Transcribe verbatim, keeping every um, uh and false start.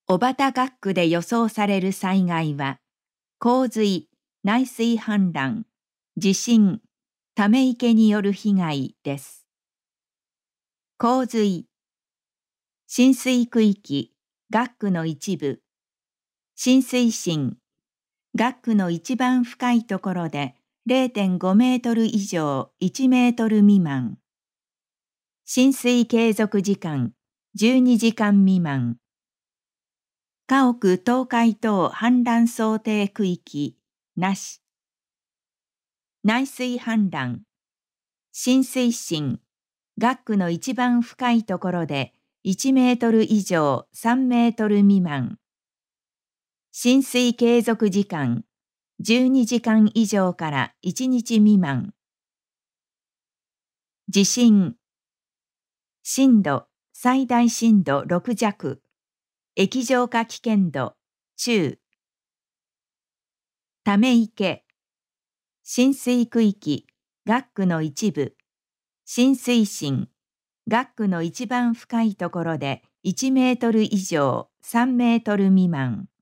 小畑学区で予想される災害は、洪水、内水氾濫、地震、ため池による被害です。洪水、浸水区域、学区の一部、浸水深、学区の一番深いところで れいてんご メートル以上いちメートル未満。浸水継続時間じゅうにじかん未満。家屋倒壊等氾濫想定区域なし。内水氾濫、浸水深、学区の一番深いところでいちメートル以上さんメートル未満。浸水継続時間じゅうにじかん以上からいちにち未満。地震、震度、最大震度ろく弱、液状化危険度、中。ため池、浸水区域、学区の一部、浸水深、学区の一番深いところでいちメートル以上さんメートル未満。